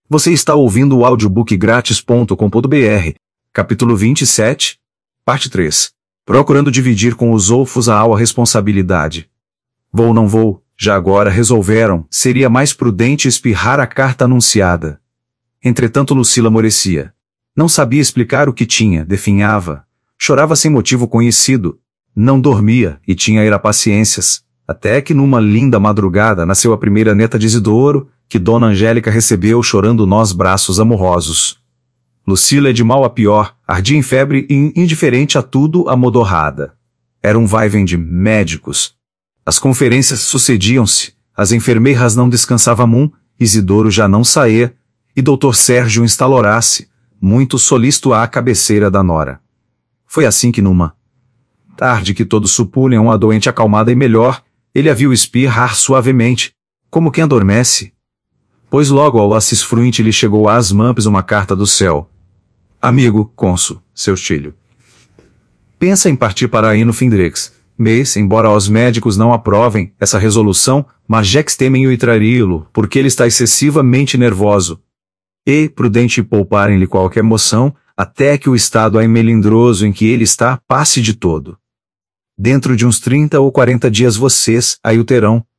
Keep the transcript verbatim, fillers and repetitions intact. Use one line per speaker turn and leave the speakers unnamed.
Você está ouvindo o audiobook grátis ponto com ponto br, capítulo vinte e sete, parte três. Procurando dividir com os outros a a responsabilidade. Vou ou não vou, já agora resolveram, seria mais prudente espirrar a carta anunciada. Entretanto Lucila amorecia. Não sabia explicar o que tinha, definhava. Chorava sem motivo conhecido. Não dormia, e tinha irapaciências. Até que numa linda madrugada nasceu a primeira neta de Isidoro, que Dona Angélica recebeu chorando nós braços amorosos. Lucila é de mal a pior, ardia em febre e indiferente a tudo amodorrada. Era um vai-vem de médicos. As conferências sucediam-se, as enfermeiras não descansavam, Isidoro já não saía, e doutor Sérgio instalou-se, muito solícito à cabeceira da nora. Foi assim que numa tarde que todos supunham a doente acalmada e melhor, ele a viu espirrar suavemente, como quem adormece. Pois logo ao assis fruinte lhe chegou às mãos uma carta do céu. Amigo, cônsul, seu filho. Pensa em partir para aí no Findrex, mas, embora os médicos não aprovem essa resolução, mas Jex temem o trari-lo, porque ele está excessivamente nervoso. E, prudente pouparem-lhe qualquer emoção, até que o estado melindroso em que ele está passe de todo. Dentro de uns trinta ou quarenta dias vocês aí o terão,